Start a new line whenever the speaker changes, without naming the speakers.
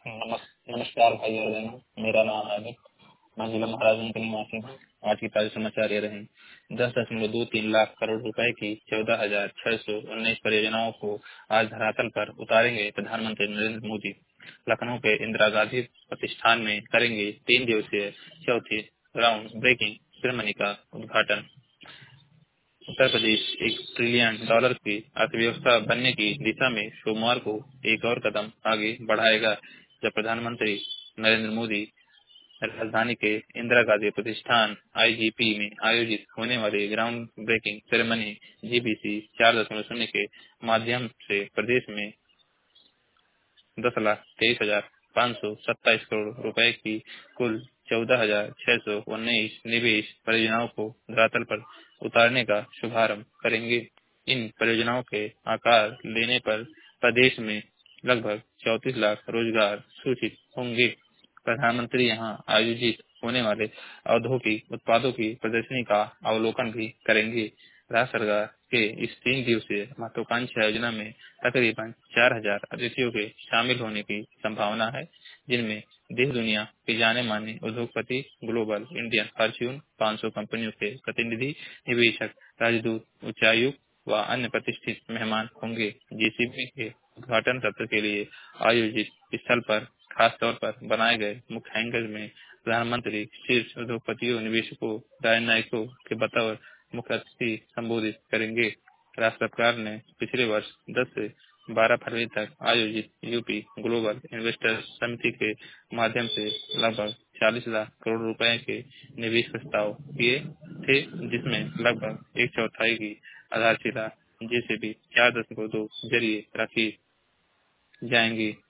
नमस्कार भाई और बहनों, मेरा नाम है अमित। मैं जिला महाराजगंज का निवासी हूँ। आज की ताजा समाचार ये रहे। 10.23 लाख करोड़ रुपए की 14,619 परियोजनाओं को आज धरातल पर उतारेंगे प्रधानमंत्री नरेंद्र मोदी। लखनऊ के इंदिरा गांधी प्रतिष्ठान में करेंगे 3 दिवसीय चौथी ग्राउंड ब्रेकिंग सेरेमनी का उद्घाटन। उत्तर प्रदेश $1 ट्रिलियन की अर्थव्यवस्था बनने की दिशा में सोमवार को एक और कदम आगे बढ़ाएगा, जब प्रधानमंत्री नरेंद्र मोदी राजधानी के इंदिरा गांधी प्रतिष्ठान IGP में आयोजित होने वाली ग्राउंड ब्रेकिंग सेरेमनी GBC 4.0 के माध्यम से प्रदेश में 10,23,527 करोड़ रुपए की कुल 14,619 निवेश परियोजनाओं को धरातल पर उतारने का शुभारंभ करेंगे। इन परियोजनाओं के आकार लेने पर प्रदेश में लगभग 34 लाख रोजगार सूचित होंगे। प्रधानमंत्री यहां आयोजित होने वाले औद्योगिक उत्पादों की प्रदर्शनी का अवलोकन भी करेंगे। राज्य सरकार के इस 3 दिवसीय महत्वाकांक्षी आयोजना में तकरीबन 4,000 अतिथियों के शामिल होने की संभावना है, जिनमें देश दुनिया के जाने माने उद्योगपति, ग्लोबल इंडियन फॉर्च्यून 500 कंपनियों के प्रतिनिधि, निवेशक, राजदूत, उच्चायुक्त व अन्य प्रतिष्ठित मेहमान होंगे। GCB के उद्घाटन सत्र के लिए आयोजित स्थल पर खास तौर पर बनाए गए मुख्य हैंगर में प्रधानमंत्री शीर्ष उद्योगपतियों, निवेशकों, राजनयिकों के बतौर मुख्य अतिथि संबोधित करेंगे। राज्य सरकार ने पिछले वर्ष 10 से 12 फरवरी तक आयोजित यूपी ग्लोबल इन्वेस्टर्स समिति के माध्यम से लगभग 40 लाख करोड़ रुपए के निवेश प्रस्ताव किए थे, जिसमें लगभग एक चौथाई की आधारशिला JCB 4.2 जरिए रखी जाएंगी।